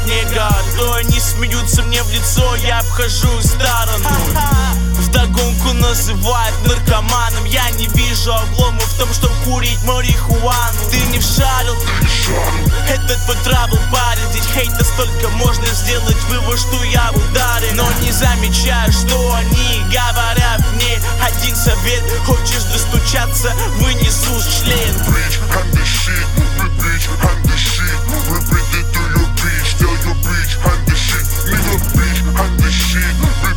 снега. То они смеются мне в лицо, я обхожу их сторону. Вдогонку называют наркоманом. Я не вижу облома в том, чтобы курить марихуану. Ты не вшарил, это твой трабл, парень. Здесь хейта столько, можно сделать вывод, что я в ударе. Но не замечаю, что они говорят мне. Один совет, хочешь достучаться, вынесу член. Bitch, and the shit, we bitch, and the shit. Repeat it to your bitch, tell your bitch, and the shit. Nigga, bitch, and the shit.